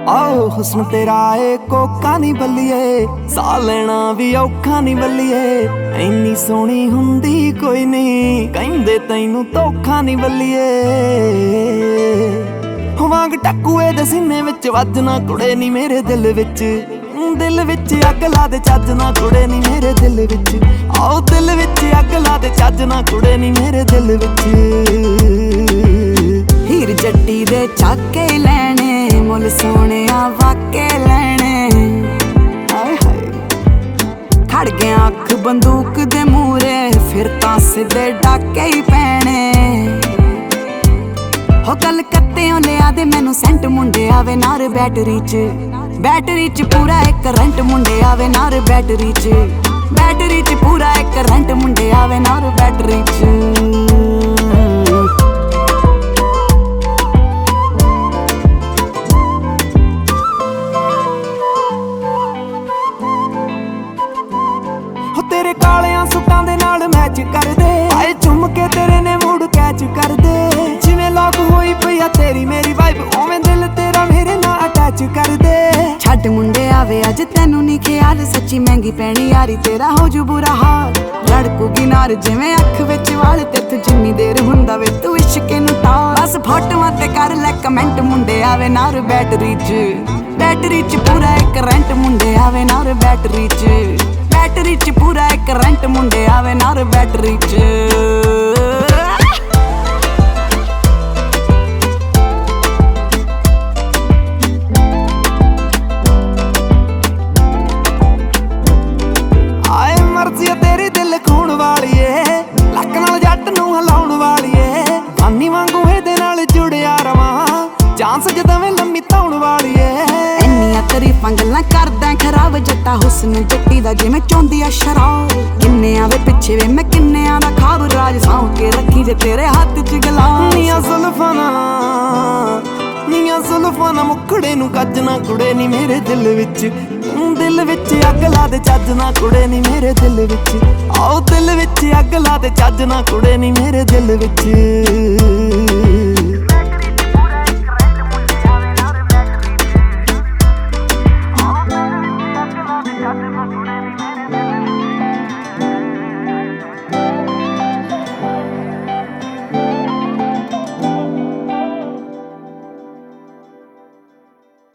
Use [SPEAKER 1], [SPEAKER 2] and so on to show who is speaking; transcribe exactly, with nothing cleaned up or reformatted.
[SPEAKER 1] आओ हुस्न तेरा ए कोका नी बल्लिए, साह लेना भी औखा नी बल्लिए। इन्नी सोहनी हुंदी कोई नहीं, कहिंदे तैनू धोखा नी बल्लिए। वांग टकुए दे सीने विच वजना कुड़े नी मेरे दिल विच, दिल विच अग ला दे चजना कुड़े नी मेरे दिल विच। आओ दिल विच अग ला दे चजना कुड़े नी मेरे दिल विच।
[SPEAKER 2] हीर जट्टी दे चाके लैने, मुल सोहणिया वाके लैने।
[SPEAKER 1] हाय हाय
[SPEAKER 2] खड़ गया अख बंदूक दे मूरे, फिर तां सिद्धे डाके ही पैने। हो कलकत्तेओं लिया दे मैनू सेंट, मुंडे आवे नार बैटरी च, बैटरी च पूरा एक करंट। मुंडे आवे नार बैटरी च, बैटरी च पूरा एक करंट। मुंडे आवे नार बैटरी च।
[SPEAKER 1] तेरे कालियां सुटां दे नाल मैच कर दे, आए चुम के तेरे ने मूड कैच कर दे। जिवें लॉक होई पई आ तेरी मेरी वाइब, ओवें दिल तेरा मेरे नाल अटैच कर दे।
[SPEAKER 2] छड्ड मुंडे आवे अज तैनू नी ख्याल, सच्ची महंगी पैनी यारी तेरा हो जू बुरा हाल। लड़कूगी नार जिवें अख विच वाल, तेथों जिन्नी देर हुंदा वे तू इश्के नू टाल। बस फोटोआं ते कर लै कमेंट, मुंडे आवे नार बैटरी च, बैटरी च पूरा एक करंट। मुंडे आवे नार बैटरी च, बैटरी च पूरा एक करंट। मुंडे आवे नार बैटरी च।
[SPEAKER 1] आए मर्जी तेरी दिल खून वालीए, लक नाल जट नू हिलाउण वालीए। गानी वांगू इहदे नाल जुड़िया रवां, चांस जदवें लम्मी धौण वालीए।
[SPEAKER 2] इन्नियां तारीफां गल्लां करदा खराब, जट्टा हुस्न जट्टी दा जिवें चौंदी आ शराब। किन्ने आवे पिछे वे मैं किन्नेयां दा खाब, राज सां के रखी जे तेरे हत्थ च गलास।
[SPEAKER 1] नीयां जुल्फां नाल, नीयां जुल्फां नाल मुखड़े नू कजना कुड़े नी मेरे दिल विच, दिल विच अग ला दे चजना कुड़े नी मेरे दिल विच। आओ दिल विच अग ला दे चजना कुड़े नी मेरे दिल विच।